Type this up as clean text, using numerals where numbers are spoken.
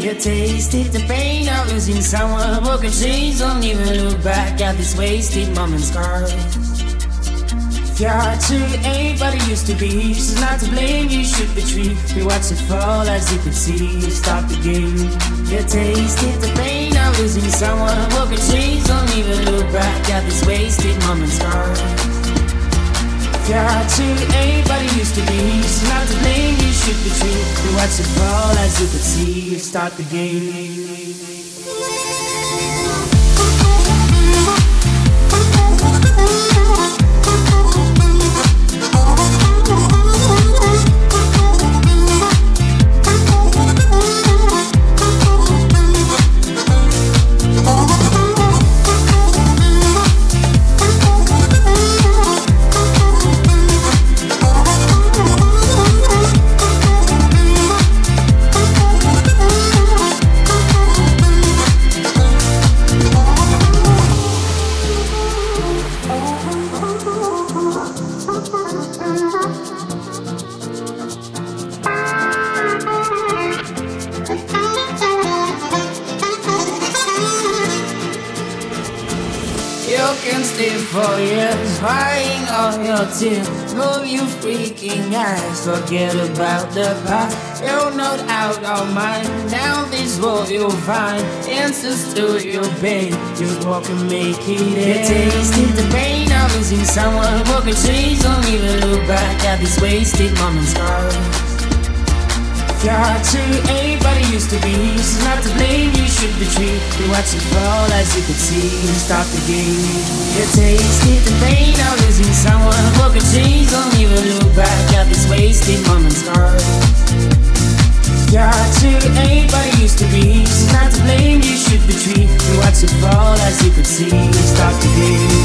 You tasted the pain of losing someone. Broken chains, don't even look back at this wasted moment's scars. If your heart truly ain't what it used to be, she's not to blame, you should be treated. You watch it fall as you could see, stop the game. You tasted the pain of losing someone. Broken chains, don't even look back at this wasted moment's scars. If your heart truly ain't what it used to be, she's not to blame, you should be treated. You watch it fall as you could see, start the game. You can stay for years, crying all your tears. Move your freaking eyes, forget about the past. You're not out of mind. Down this road you'll find answers to your pain. Just walk and make it end. You tasted the pain of losing someone. Broken chains, don't even look back at this wasted moment's scars. Your heart truly ain't what it used to be. She's not to blame, you should be treated. You watch it fall as you could see, stop the game. You tasted the pain of losing someone. Broken chains, don't even look back at this wasted moment's scars. Your heart truly ain't what it used to be. She's not to blame, you should be treated. You watch it fall as you could see, stop the game.